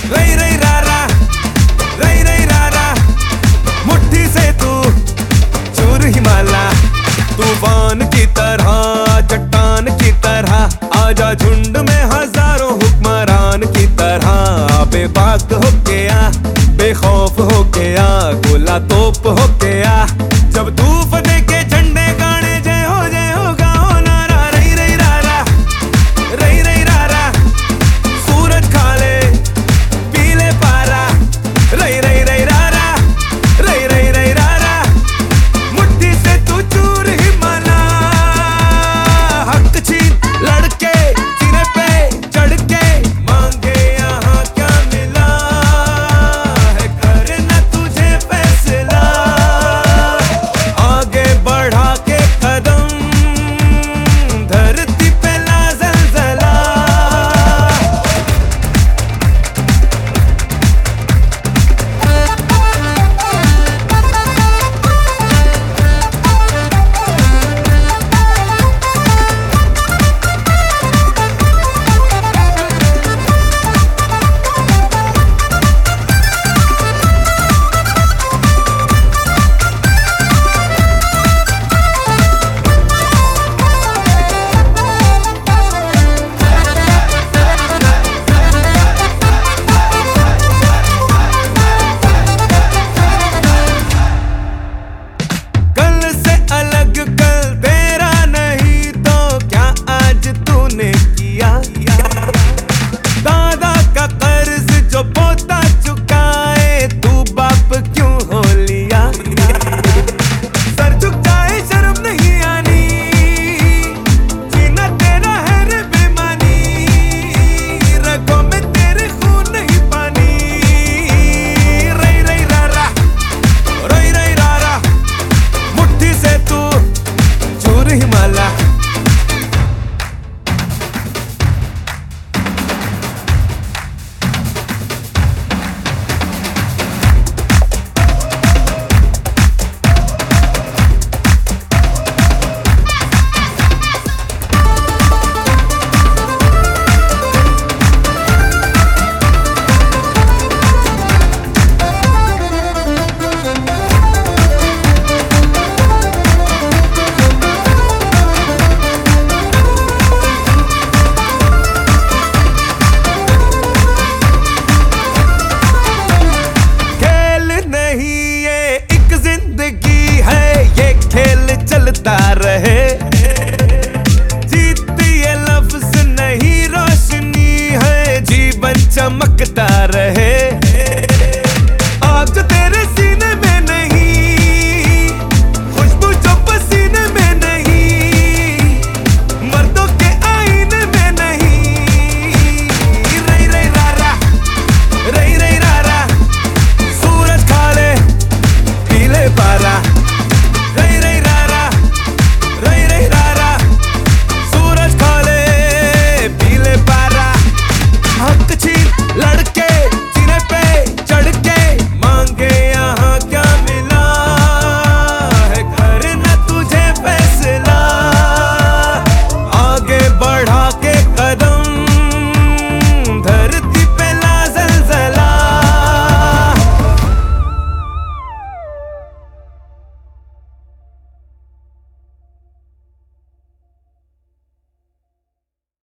रई रई रारा, रई रई रारा, मुट्ठी से तू चूर हिमाला, तूफान की तरह, चट्टान की तरह, आजा झुंड में हजारों हुक्मरान की तरह, बेबाक होके आ, बेखौफ होके आ, गोला तोप होके आ, जब धूप देके झंडे गाने जय हो गाओ नारा, रई रई रारा, रई रई रारा, सूरज खा ले पीले पारा, रई रई रई रारा, रई रई रई रारा, मुट्ठी से तू चूर हिमाला, हक छीन लड़के सिरे पे चढ़ के, मांगे यहाँ क्या मिला है, करना तुझे फैसला, आगे बढ़ा के कदम, धरती पे ला ज़लज़ला। कल से अलग कल तेरा नहीं तो क्या आज तूने किया, दादा का कर्ज जो पोता चुकाए तू बाप क्यों हो लिया, सर झुकाए शर्म नहीं आनी, जीना तेरा है रे बेमानी, रगों में तेरे खून नहीं पानी, रई रई रारा, रई रई रारा, मुट्ठी से तू चूर हिमाला। जिंदगी है ये खेल चलता रहे, जीत ये लफ्ज नहीं रोशनी है, जीवन चमकता रहे।